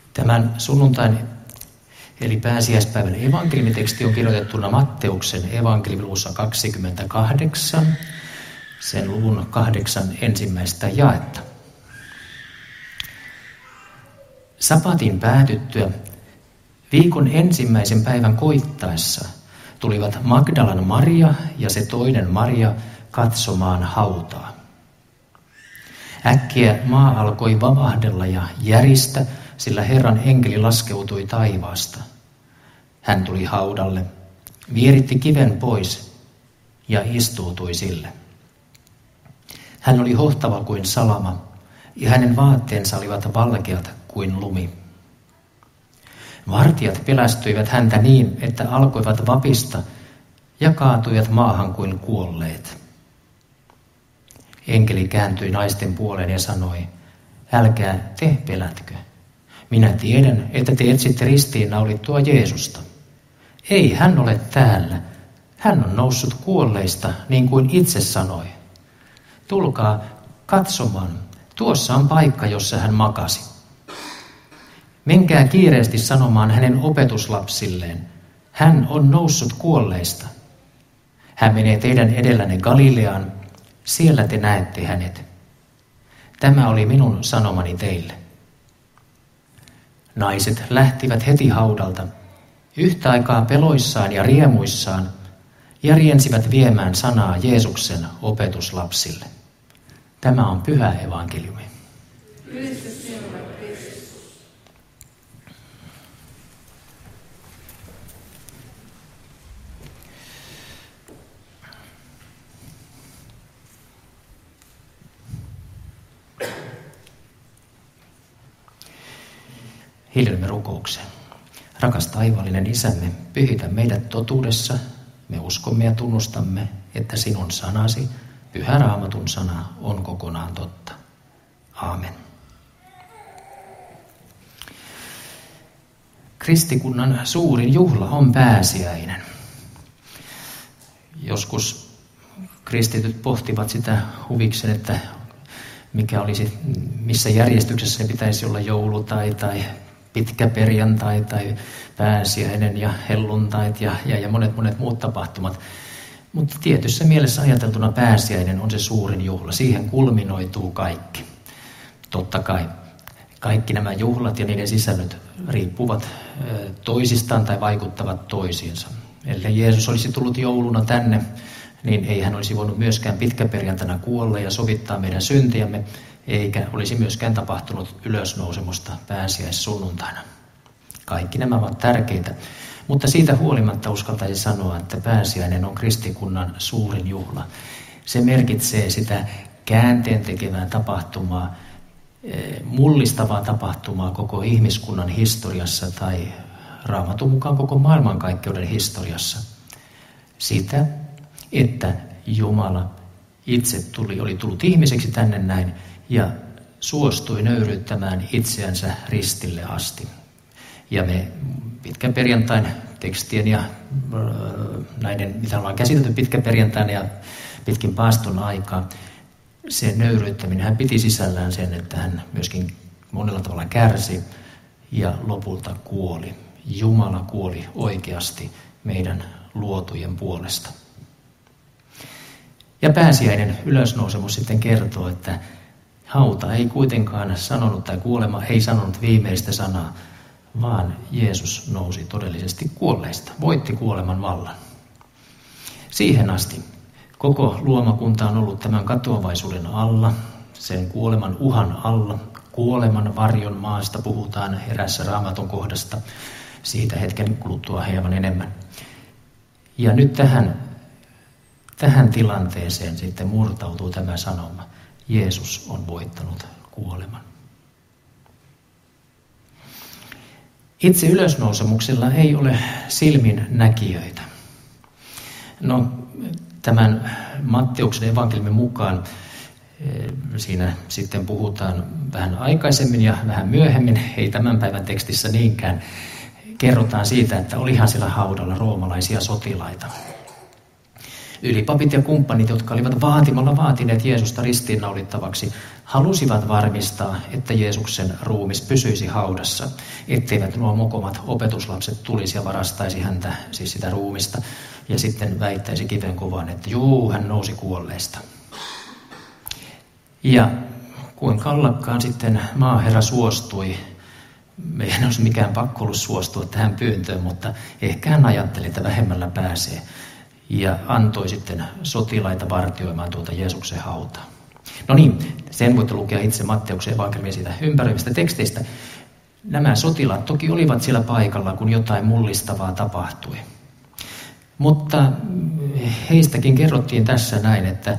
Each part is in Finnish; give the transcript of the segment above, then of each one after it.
Tämän sunnuntain eli pääsiäispäivän evankeliumiteksti on kirjoitettuna Matteuksen evankeliumiluvussa 28, sen luvun 8 ensimmäistä jaetta. Sapatin päätyttyä viikon ensimmäisen päivän koittaessa tulivat Magdalan Maria ja se toinen Maria katsomaan hautaa. Äkkiä maa alkoi vavahdella ja järistä, sillä Herran enkeli laskeutui taivaasta. Hän tuli haudalle, vieritti kiven pois ja istuutui sille. Hän oli hohtava kuin salama ja hänen vaatteensa olivat valkeat kuin lumi. Vartijat pelästyivät häntä niin, että alkoivat vapista ja kaatuivat maahan kuin kuolleet. Enkeli kääntyi naisten puoleen ja sanoi, älkää te pelätkö. Minä tiedän, että te etsitte ristiinnaulittua Jeesusta. Ei hän ole täällä. Hän on noussut kuolleista, niin kuin itse sanoi. Tulkaa katsomaan. Tuossa on paikka, jossa hän makasi. Menkää kiireesti sanomaan hänen opetuslapsilleen. Hän on noussut kuolleista. Hän menee teidän edellänne Galileaan. Siellä te näette hänet. Tämä oli minun sanomani teille. Naiset lähtivät heti haudalta, yhtä aikaa peloissaan ja riemuissaan, ja riensivät viemään sanaa Jeesuksen opetuslapsille. Tämä on pyhä evankeliumi. Hiljennymme rukoukseen. Rakas taivaallinen Isämme, pyhitä meidät totuudessa. Me uskomme ja tunnustamme, että sinun sanasi, pyhä Raamatun sana, on kokonaan totta. Aamen. Kristikunnan suurin juhla on pääsiäinen. Joskus kristityt pohtivat sitä huviksen, että missä järjestyksessä pitäisi olla joulu tai pitkä perjantai tai pääsiäinen ja helluntait ja monet muut tapahtumat. Mutta tietyssä mielessä ajateltuna pääsiäinen on se suurin juhla. Siihen kulminoituu kaikki. Totta kai kaikki nämä juhlat ja niiden sisällöt riippuvat toisistaan tai vaikuttavat toisiinsa. Ellei Jeesus olisi tullut jouluna tänne, niin ei hän olisi voinut myöskään pitkäperjantaina kuolla ja sovittaa meidän syntiämme, eikä olisi myöskään tapahtunut ylösnousemusta pääsiäissunnuntaina. Kaikki nämä ovat tärkeitä, mutta siitä huolimatta uskaltaisin sanoa, että pääsiäinen on kristikunnan suurin juhla. Se merkitsee sitä käänteen tekevää tapahtumaa, mullistavaa tapahtumaa koko ihmiskunnan historiassa tai Raamatun mukaan koko maailmankaikkeuden historiassa. Sitä, että Jumala itse oli tullut ihmiseksi tänne näin ja suostui nöyryyttämään itseänsä ristille asti. Ja me pitkän perjantain tekstien ja näiden, mitä ollaan käsitelty pitkän perjantaina ja pitkin paaston aikaa, se nöyryyttäminen hän piti sisällään sen, että hän myöskin monella tavalla kärsi ja lopulta kuoli. Jumala kuoli oikeasti meidän luotujen puolesta. Ja pääsiäinen ylösnousemus sitten kertoo, että hauta ei kuitenkaan sanonut tai kuolema ei sanonut viimeistä sanaa, vaan Jeesus nousi todellisesti kuolleista, voitti kuoleman vallan. Siihen asti koko luomakunta on ollut tämän katoavaisuuden alla, sen kuoleman uhan alla, kuoleman varjon maasta puhutaan erässä Raamatun kohdasta, siitä hetken kuluttua hieman enemmän. Ja nyt tähän tilanteeseen sitten murtautuu tämä sanoma. Jeesus on voittanut kuoleman. Itse ylösnousemuksella ei ole silmin näkijöitä. No, tämän Matteuksen evankeliumin mukaan siinä sitten puhutaan vähän aikaisemmin ja vähän myöhemmin, ei tämän päivän tekstissä niinkään. Kerrotaan siitä, että olihan siellä haudalla roomalaisia sotilaita. Ylipapit ja kumppanit, jotka olivat vaatimalla vaatineet Jeesusta ristiinnaulittavaksi, halusivat varmistaa, että Jeesuksen ruumis pysyisi haudassa, etteivät nuo mokomat opetuslapset tulisi ja varastaisi häntä, siis sitä ruumista, ja sitten väittäisi kivenkovaan, että juu, hän nousi kuolleista. Ja kuinka ollakaan sitten maaherra suostui. Meidän olisi mikään pakko ollut suostua tähän pyyntöön, mutta ehkä hän ajatteli, että vähemmällä pääsee. Ja antoi sitten sotilaita vartioimaan tuota Jeesuksen hautaa. No niin, sen voitte lukea itse Matteuksen evankeliumin siitä ympäröivistä teksteistä. Nämä sotilaat toki olivat siellä paikalla, kun jotain mullistavaa tapahtui. Mutta heistäkin kerrottiin tässä näin, että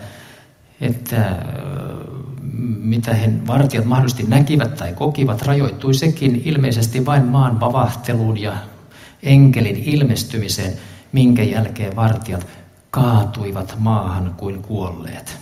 mitä he vartijat mahdollisesti näkivät tai kokivat, rajoittui sekin ilmeisesti vain maan vavahteluun ja enkelin ilmestymiseen, minkä jälkeen vartijat kaatuivat maahan kuin kuolleet.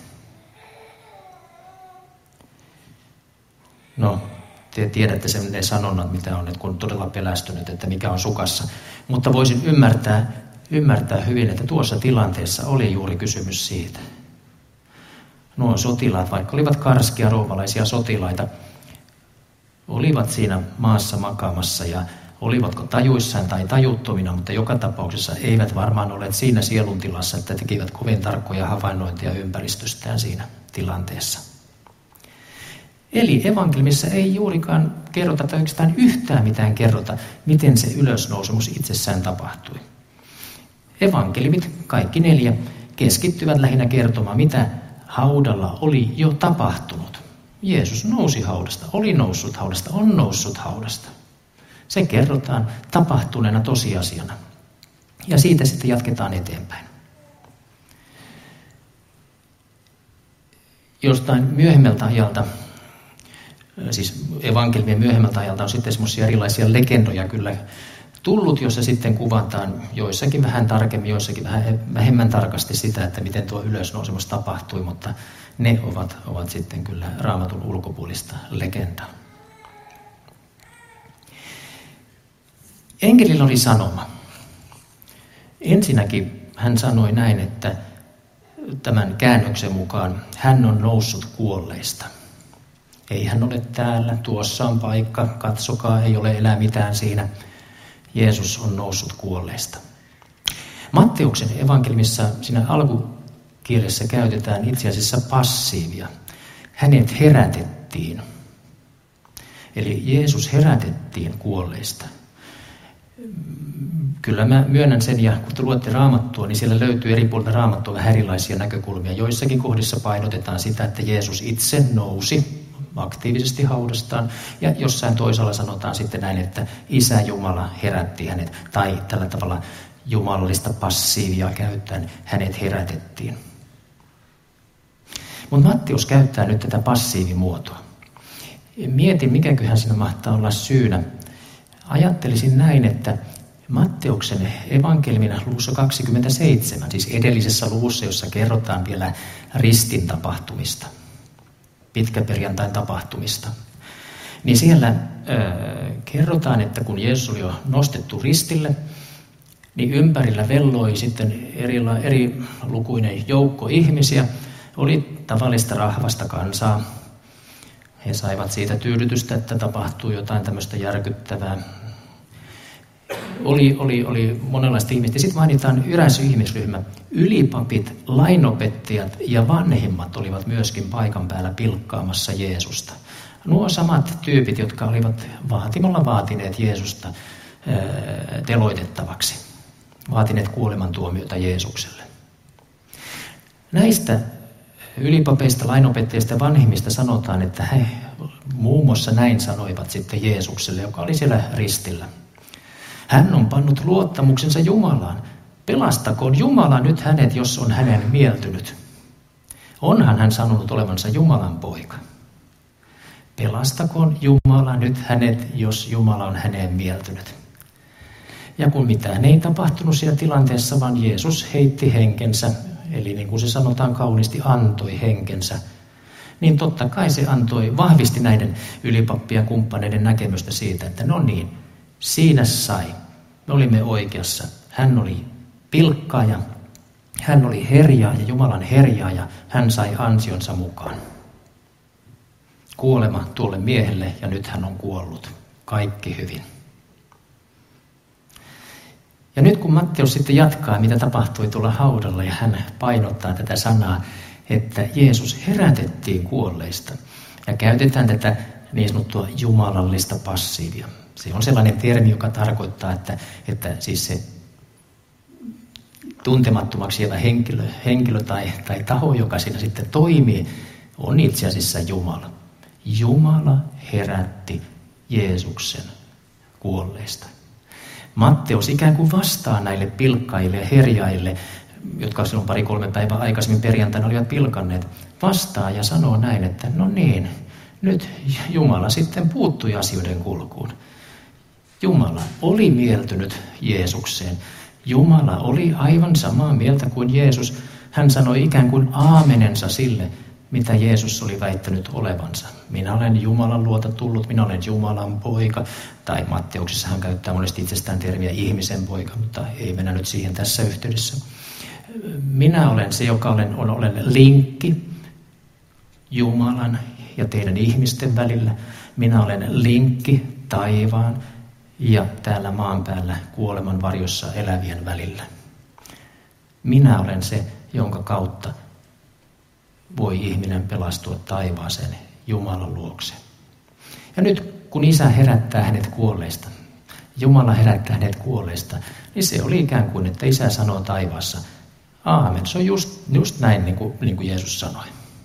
No, te tiedätte sen sanonnat, mitä on, että kun on todella pelästynyt, että mikä on sukassa. Mutta voisin ymmärtää hyvin, että tuossa tilanteessa oli juuri kysymys siitä. Nuo sotilaat, vaikka olivat karskia roomalaisia sotilaita, olivat siinä maassa makaamassa ja olivatko tajuissaan tai tajuttomina, mutta joka tapauksessa eivät varmaan olleet siinä sieluntilassa, että tekivät kovin tarkkoja havainnointia ympäristöstään siinä tilanteessa. Eli evankeliumissa ei juurikaan kerrota tai oikeastaan yhtään mitään kerrota, miten se ylösnousemus itsessään tapahtui. Evankeliumit, kaikki 4, keskittyvät lähinnä kertomaan, mitä haudalla oli jo tapahtunut. Jeesus nousi haudasta, oli noussut haudasta, on noussut haudasta. Se kerrotaan tapahtuneena tosiasiana. Ja siitä sitten jatketaan eteenpäin. Jostain myöhemmältä ajalta, siis evankeliumien myöhemmältä ajalta on sitten semmoisia erilaisia legendoja kyllä tullut, jossa sitten kuvataan joissakin vähän tarkemmin, joissakin vähän vähemmän tarkasti sitä, että miten tuo ylösnousemus tapahtui, mutta ne ovat sitten kyllä Raamatun ulkopuolista legendaa. Enkelillä oli sanoma. Ensinnäkin hän sanoi näin, että tämän käännöksen mukaan hän on noussut kuolleista. Ei hän ole täällä, tuossa on paikka, katsokaa, ei ole enää mitään siinä. Jeesus on noussut kuolleista. Matteuksen evankeliumissa siinä alkukielessä käytetään itse asiassa passiivia. Hänet herätettiin. Eli Jeesus herätettiin kuolleista. Kyllä mä myönnän sen, ja kun te luette Raamattua, niin siellä löytyy eri puolilta Raamattua vähän erilaisia näkökulmia. Joissakin kohdissa painotetaan sitä, että Jeesus itse nousi aktiivisesti haudastaan, ja jossain toisella sanotaan sitten näin, että Isä Jumala herätti hänet, tai tällä tavalla jumalallista passiivia käyttäen hänet herätettiin. Mutta Matteus käyttää nyt tätä passiivimuotoa. Mietin, mikäköhän siinä mahtaa olla syynä. Ajattelisin näin, että Matteuksen evankeliumin luvussa 27, siis edellisessä luvussa, jossa kerrotaan vielä ristin tapahtumista, pitkäperjantain tapahtumista, niin siellä kerrotaan, että kun Jeesus oli jo nostettu ristille, niin ympärillä velloi sitten eri lukuinen joukko ihmisiä, oli tavallista rahvasta kansaa. He saivat siitä tyydytystä, että tapahtui jotain tämmöistä järkyttävää. Oli monenlaista ihmistä. Sitten mainitaan eräs ihmisryhmä. Ylipapit, lainopettajat ja vanhimmat olivat myöskin paikan päällä pilkkaamassa Jeesusta. Nuo samat tyypit, jotka olivat vaatimalla vaatineet Jeesusta teloitettavaksi. Vaatineet kuolemantuomiota Jeesukselle. Näistä ylipapeista, lainopettajista ja vanhimmista sanotaan, että he muun muassa näin sanoivat sitten Jeesukselle, joka oli siellä ristillä. Hän on pannut luottamuksensa Jumalaan. Pelastakoon Jumala nyt hänet, jos on hänen mieltynyt. Onhan hän sanonut olevansa Jumalan poika. Pelastakoon Jumala nyt hänet, jos Jumala on häneen mieltynyt. Ja kun mitään ei tapahtunut siinä tilanteessa, vaan Jeesus heitti henkensä, eli niin kuin se sanotaan kauniisti, antoi henkensä, niin totta kai se vahvisti näiden ylipappien kumppaneiden näkemystä siitä, että no niin, siinä sai. Me olimme oikeassa. Hän oli pilkkaaja, hän oli herjaaja, Jumalan herjaaja, hän sai ansionsa mukaan. Kuolema tuolle miehelle ja nyt hän on kuollut. Kaikki hyvin. Ja nyt kun Matteus sitten jatkaa, mitä tapahtui tuolla haudalla, ja hän painottaa tätä sanaa, että Jeesus herätettiin kuolleista. Ja käytetään tätä niin sanottua jumalallista passiivia. Se on sellainen termi, joka tarkoittaa, että siis se tuntemattomaksi jäävä henkilö tai taho, joka siinä sitten toimii, on itse asiassa Jumala. Jumala herätti Jeesuksen kuolleista. Matteus ikään kuin vastaa näille pilkkaille ja herjaille, jotka silloin 2-3 päivää aikaisemmin perjantaina olivat pilkanneet, vastaa ja sanoo näin, että no niin, nyt Jumala sitten puuttui asioiden kulkuun. Jumala oli mieltynyt Jeesukseen. Jumala oli aivan samaa mieltä kuin Jeesus. Hän sanoi ikään kuin aamenensa sille, mitä Jeesus oli väittänyt olevansa. Minä olen Jumalan luota tullut, minä olen Jumalan poika. Tai Matteuksessa hän käyttää monesti itsestään termiä ihmisen poika, mutta ei mennä nyt siihen tässä yhteydessä. Minä olen se, joka olen linkki Jumalan ja teidän ihmisten välillä. Minä olen linkki taivaan ja täällä maan päällä kuoleman varjossa elävien välillä. Minä olen se, jonka kautta voi ihminen pelastua taivaaseen Jumalan luokse. Ja nyt kun Isä herättää hänet kuolleista, Jumala herättää hänet kuolleista, niin se oli ikään kuin, että Isä sanoo taivaassa, aamen. Se on just näin, niin kuin Jeesus sanoi.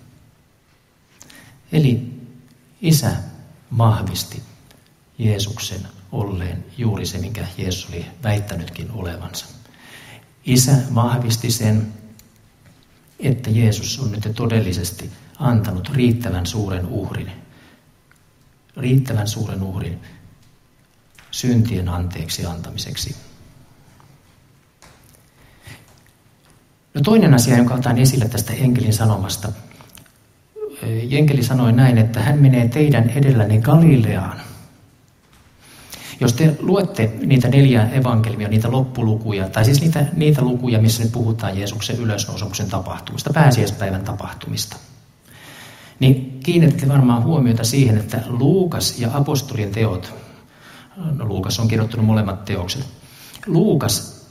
Eli Isä vahvisti Jeesuksen olleen juuri se, minkä Jeesus oli väittänytkin olevansa. Isä vahvisti sen, että Jeesus on nyt todellisesti antanut riittävän suuren uhrin syntien anteeksi antamiseksi. No toinen asia, jonka otan esille tästä enkelin sanomasta. Enkeli sanoi näin, että hän menee teidän edellänne Galileaan. Jos te luette niitä 4 evankeliumia, niitä loppulukuja, tai siis niitä lukuja, missä nyt puhutaan Jeesuksen ylösnousemuksen tapahtumista, pääsiäispäivän tapahtumista, niin kiinnitätte varmaan huomiota siihen, että Luukas ja apostolien teot, no Luukas on kirjoittanut molemmat teokset, Luukas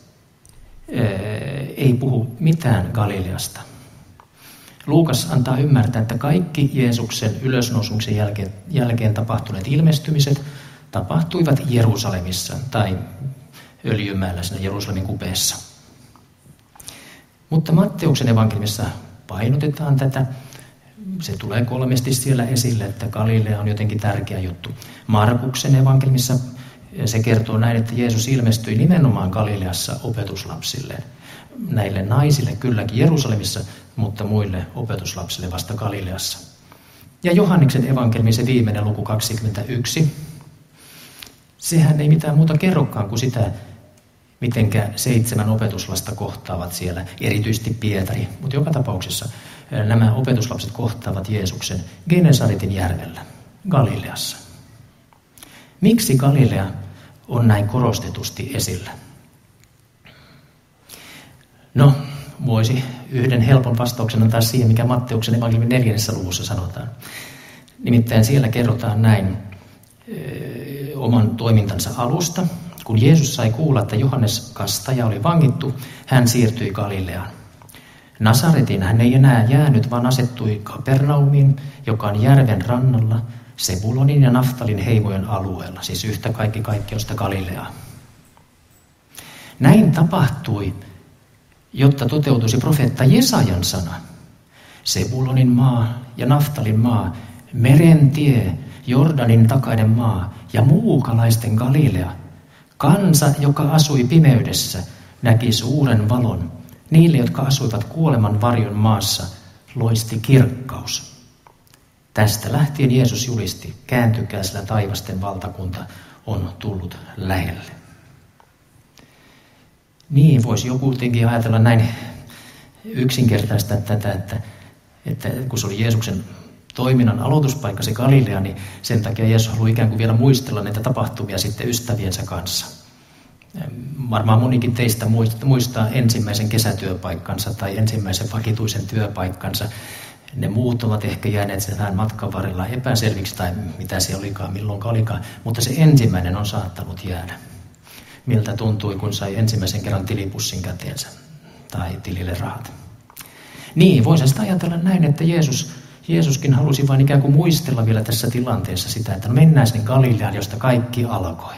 ei puhu mitään Galileasta. Luukas antaa ymmärtää, että kaikki Jeesuksen ylösnousemuksen jälkeen tapahtuneet ilmestymiset tapahtuivat Jerusalemissa tai Öljymäellä siinä Jerusalemin kupeessa. Mutta Matteuksen evankeliumissa painotetaan tätä. Se tulee 3 siellä esille, että Galilea on jotenkin tärkeä juttu. Markuksen evankeliumissa se kertoo näin, että Jeesus ilmestyi nimenomaan Galileassa opetuslapsilleen. Näille naisille kylläkin Jerusalemissa, mutta muille opetuslapsille vasta Galileassa. Ja Johanneksen evankeliumin se viimeinen luku 21. Sehän ei mitään muuta kerrokaan kuin sitä, mitenkä 7 opetuslasta kohtaavat siellä, erityisesti Pietari. Mutta joka tapauksessa nämä opetuslapset kohtaavat Jeesuksen Genesaretin järvellä, Galileassa. Miksi Galilea on näin korostetusti esillä? No, voisi yhden helpon vastauksen antaa siihen, mikä Matteuksen evankeliumin 4. luvussa sanotaan. Nimittäin siellä kerrotaan näin oman toimintansa alusta. Kun Jeesus sai kuulla, että Johannes Kastaja oli vangittu, hän siirtyi Galileaan. Nasaretiin hän ei enää jäänyt, vaan asettui Kapernaumiin, joka on järven rannalla, Sebulonin ja Naftalin heimojen alueella, siis yhtä kaikkeusta Galileaa. Näin tapahtui, jotta toteutuisi profeetta Jesajan sana. Sebulonin maa ja Naftalin maa, meren tie, Jordanin takainen maa ja muukalaisten Galilea. Kansa, joka asui pimeydessä, näki suuren valon. Niille, jotka asuivat kuoleman varjon maassa, loisti kirkkaus. Tästä lähtien Jeesus julisti, kääntykää, sillä taivasten valtakunta on tullut lähelle. Niin, voisi joku kuitenkin ajatella näin yksinkertaista tätä, että kun se oli Jeesuksen toiminnan aloituspaikka, se Galilea, niin sen takia Jeesus haluaa ikään kuin vielä muistella näitä tapahtumia sitten ystäviensä kanssa. Varmaan monikin teistä muistaa ensimmäisen kesätyöpaikkansa tai ensimmäisen vakituisen työpaikkansa. Ne muut ovat ehkä jääneet sen vähän matkan varrella epäselviksi tai mitä se olikaan, milloinka olikaan, mutta se ensimmäinen on saattanut jäädä. Miltä tuntui, kun sai ensimmäisen kerran tilipussin käteensä tai tilille rahat. Niin, voisi sitä ajatella näin, että Jeesuskin halusi vain ikään kuin muistella vielä tässä tilanteessa sitä, että mennään sinne Galileaan, josta kaikki alkoi.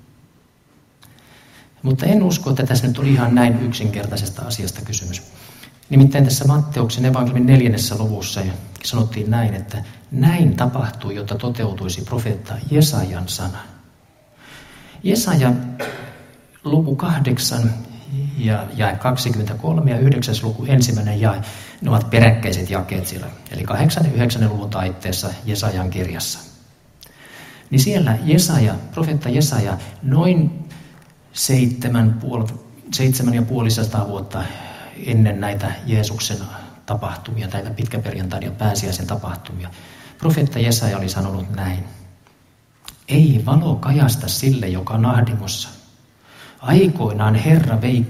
Mutta en usko, että tässä nyt oli ihan näin yksinkertaisesta asiasta kysymys. Nimittäin tässä Matteuksen evankeliumin 4. luvussa sanottiin näin, että näin tapahtui, jotta toteutuisi profeetta Jesajan sana. Jesaja luku 8 ja jae 23 ja 9. luku 1. jae, ne ovat peräkkäiset jakeet siellä. Eli 8 ja 9. luvun taitteessa Jesajan kirjassa. Niin siellä profeetta Jesaja noin 750 vuotta ennen näitä Jeesuksen tapahtumia, näitä pitkäperjantain ja pääsiäisen tapahtumia. Profeetta Jesaja oli sanonut näin. Ei valo kajasta sille, joka on ahdingossa. Aikoinaan Herra vei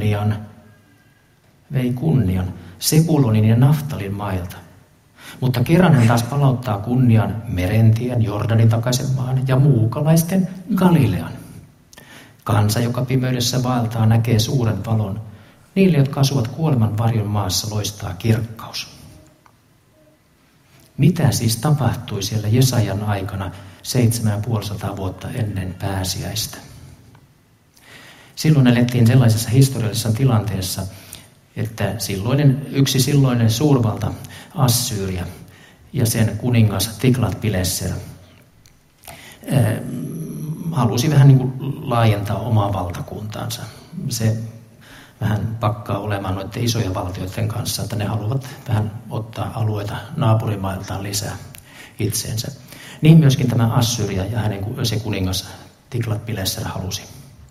kunnian Sebulonin ja Naftalin mailta. Mutta kerran hän taas palauttaa kunnian Merentien, Jordanin takaisen maan ja muukalaisten Galilean. Kansa, joka pimeydessä vaeltaa, näkee suuren valon. Niille, jotka asuvat kuoleman varjon maassa, loistaa kirkkaus. Mitä siis tapahtui siellä Jesajan aikana 750 vuotta ennen pääsiäistä? Silloin elettiin sellaisessa historiallisessa tilanteessa, että yksi silloinen suurvalta Assyria ja sen kuningas Tiglat-Pileser halusi vähän niin kuin laajentaa omaa valtakuntaansa. Se vähän pakkaa olemaan noiden isojen valtioiden kanssa, että ne haluavat vähän ottaa alueita naapurimailtaan lisää itseensä. Niin myöskin tämä Assyria ja se kuningas Tiglat-Pileser halusi.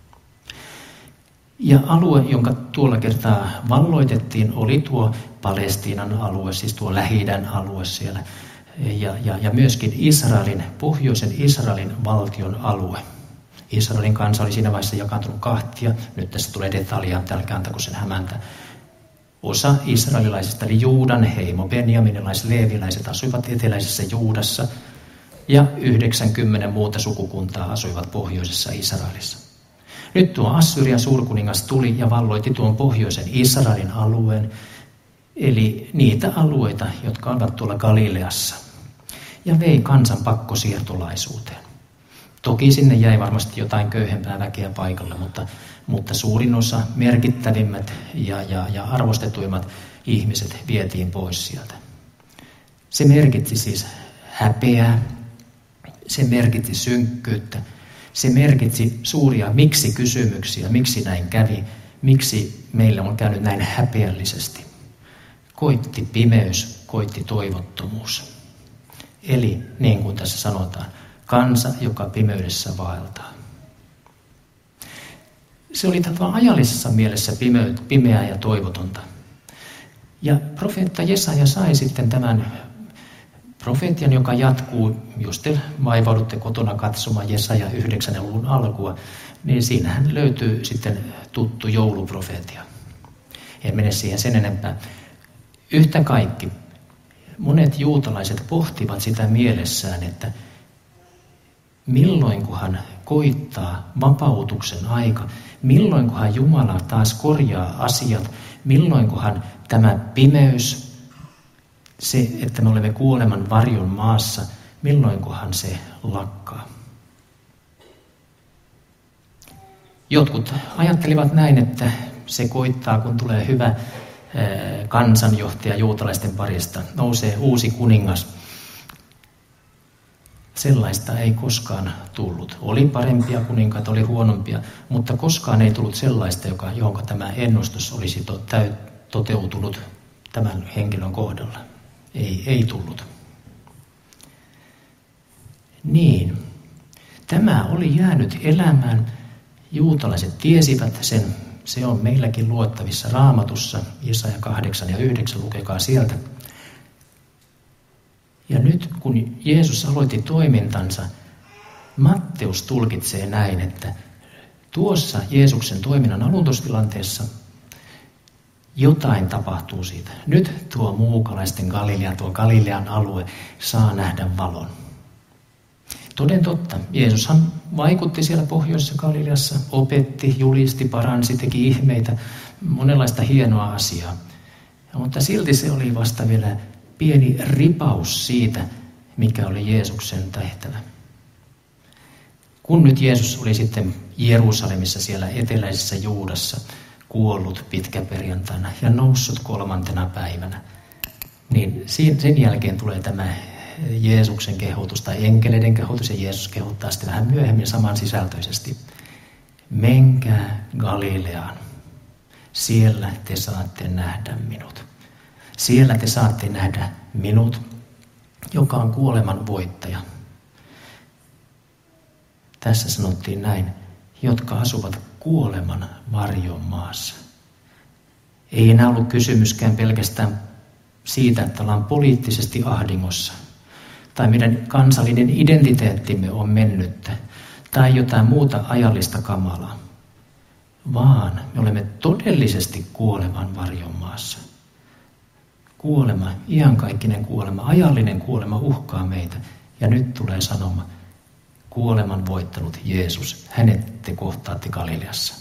Ja alue, jonka tuolla kertaa valloitettiin, oli tuo Palestiinan alue, siis tuo Lähi-idän alue siellä. Ja myöskin pohjoisen Israelin valtion alue. Israelin kansa oli siinä vaiheessa jakaantunut kahtia. Nyt tässä tulee detaljaa, älkää antako sen hämäntä. Osa israelilaisista, eli Juudan heimo, benjaminilaiset, leeviläiset asuivat eteläisessä Juudassa. Ja 90 muuta sukukuntaa asuivat pohjoisessa Israelissa. Nyt tuo Assyrian suurkuningas tuli ja valloitti tuon pohjoisen Israelin alueen, eli niitä alueita, jotka ovat tuolla Galileassa, ja vei kansan pakkosiirtolaisuuteen. Toki sinne jäi varmasti jotain köyhempää väkeä paikalle, mutta suurin osa, merkittävimmät ja arvostetuimmat ihmiset vietiin pois sieltä. Se merkitsi siis häpeää, se merkitsi synkkyyttä, se merkitsi suuria miksi-kysymyksiä, miksi näin kävi, miksi meillä on käynyt näin häpeällisesti. Koitti pimeys, koitti toivottomuus. Eli niin kuin tässä sanotaan, kansa, joka pimeydessä vaeltaa. Se oli ajallisessa mielessä pimeää ja toivotonta. Ja profeetta Jesaja sai sitten tämän profeetian, joka jatkuu, jos te vaivaudutte kotona katsomaan Jesaja 9. luvun alkua, niin siinähän löytyy sitten tuttu jouluprofeetia. En mene siihen sen enempää. Yhtä kaikki, monet juutalaiset pohtivat sitä mielessään, että milloinkohan koittaa vapautuksen aika, milloinkohan Jumala taas korjaa asiat, milloinkohan tämä pimeys, se, että me olemme kuoleman varjon maassa, milloinkohan se lakkaa. Jotkut ajattelivat näin, että se koittaa, kun tulee hyvä kansanjohtaja juutalaisten parista, nousee uusi kuningas. Sellaista ei koskaan tullut. Oli parempia kuninkaita, oli huonompia, mutta koskaan ei tullut sellaista, johon tämä ennustus olisi toteutunut tämän henkilön kohdalla. Ei tullut. Niin, tämä oli jäänyt elämään. Juutalaiset tiesivät sen. Se on meilläkin luettavissa Raamatussa, Jesaja 8 ja 9, lukekaa sieltä. Ja nyt kun Jeesus aloitti toimintansa, Matteus tulkitsee näin, että tuossa Jeesuksen toiminnan aloitustilanteessa Jotain tapahtuu siitä. Nyt tuo muukalaisten Galilea, tuo Galilean alue saa nähdä valon. Toden totta, Jeesushan vaikutti siellä pohjoisessa Galileassa, opetti, julisti, paransi, teki ihmeitä, monenlaista hienoa asiaa. Mutta silti se oli vasta vielä pieni ripaus siitä, mikä oli Jeesuksen tehtävä. Kun nyt Jeesus oli sitten Jerusalemissa siellä eteläisessä Juudassa kuollut pitkäperjantaina ja noussut 3. päivänä, niin sen jälkeen tulee tämä Jeesuksen kehotus tai enkeleiden kehotus, ja Jeesus kehottaa sitten vähän myöhemmin samansisältöisesti. Menkää Galileaan, siellä te saatte nähdä minut. Siellä te saatte nähdä minut, joka on kuoleman voittaja. Tässä sanottiin näin, jotka asuvat kuoleman varjon maassa. Ei enää ollut kysymyskään pelkästään siitä, että ollaan poliittisesti ahdingossa, tai meidän kansallinen identiteettimme on mennyttä, tai jotain muuta ajallista kamalaa, vaan me olemme todellisesti kuoleman varjon maassa. Kuolema, iankaikkinen kuolema, ajallinen kuolema uhkaa meitä, ja nyt tulee sanoma, kuoleman voittanut Jeesus, hänet te kohtaatte Galileassa.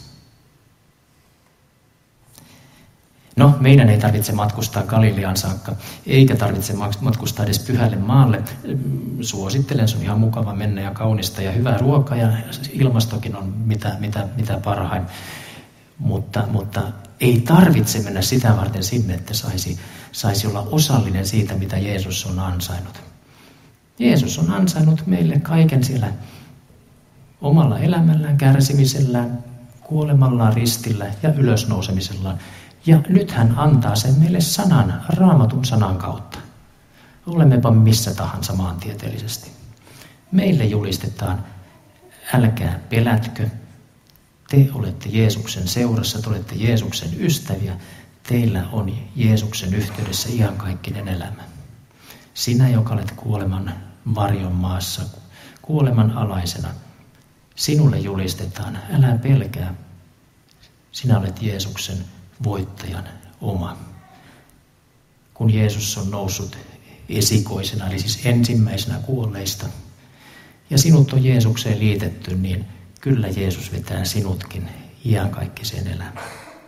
No, meidän ei tarvitse matkustaa Galileaan saakka, eikä tarvitse matkustaa edes Pyhälle maalle. Suosittelen, se on ihan mukava mennä ja kaunista ja hyvää ruokaa ja ilmastokin on mitä parhain. Mutta ei tarvitse mennä sitä varten sinne, että saisi olla osallinen siitä, mitä Jeesus on ansainnut. Jeesus on ansainnut meille kaiken siellä omalla elämällään, kärsimisellään, kuolemallaan ristillä ja ylösnousemisellaan. Ja nyt hän antaa sen meille sanan, Raamatun sanan kautta. Olemmepa missä tahansa maantieteellisesti. Meille julistetaan, älkää pelätkö, te olette Jeesuksen seurassa, te olette Jeesuksen ystäviä, teillä on Jeesuksen yhteydessä iankaikkinen elämä. Sinä, joka olet kuoleman varjon maassa, kuoleman alaisena, sinulle julistetaan, älä pelkää, sinä olet Jeesuksen voittajan oma. Kun Jeesus on noussut esikoisena, eli siis ensimmäisenä kuolleista, ja sinut on Jeesukseen liitetty, niin kyllä Jeesus vetää sinutkin iankaikkiseen elämään.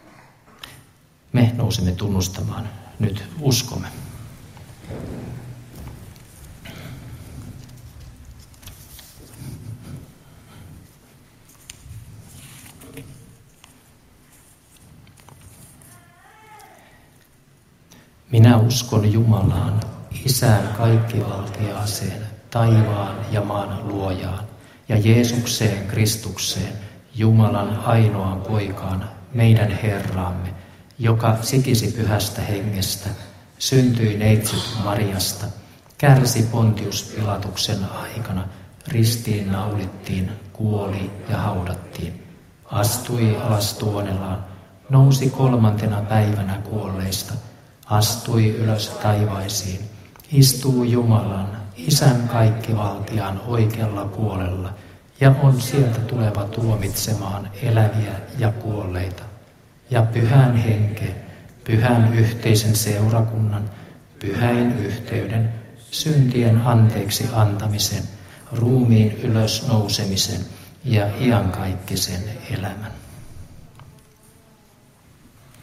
Me nousemme tunnustamaan nyt uskomme. Minä uskon Jumalaan, Isään kaikkivaltiaaseen, taivaan ja maan luojaan, ja Jeesukseen Kristukseen, Jumalan ainoaan poikaan, meidän Herraamme, joka sikisi pyhästä hengestä, syntyi neitsyt Mariasta, kärsi Pontius Pilatuksen aikana, ristiin naulittiin, kuoli ja haudattiin, astui alas tuonelaan, nousi 3. päivänä kuolleista, astui ylös taivaisiin, istuu Jumalan, Isän kaikkivaltiaan oikealla puolella ja on sieltä tuleva tuomitsemaan eläviä ja kuolleita. Ja pyhän henkeen, pyhän yhteisen seurakunnan, pyhäin yhteyden, syntien anteeksi antamisen, ruumiin ylösnousemisen ja iankaikkisen elämän.